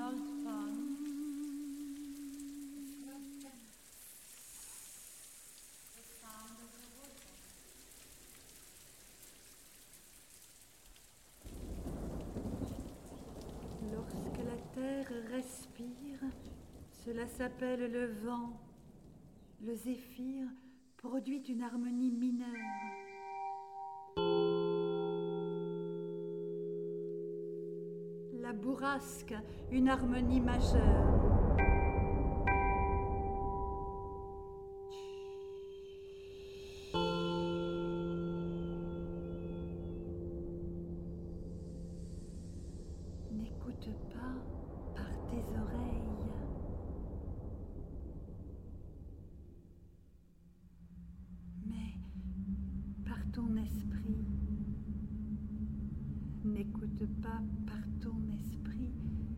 Lorsque la terre respire, cela s'appelle le vent. Le zéphyr produit une harmonie mineure. La bourrasque, une harmonie majeure. N'écoute pas par tes oreilles. Mais par ton esprit. N'écoute pas par ton esprit,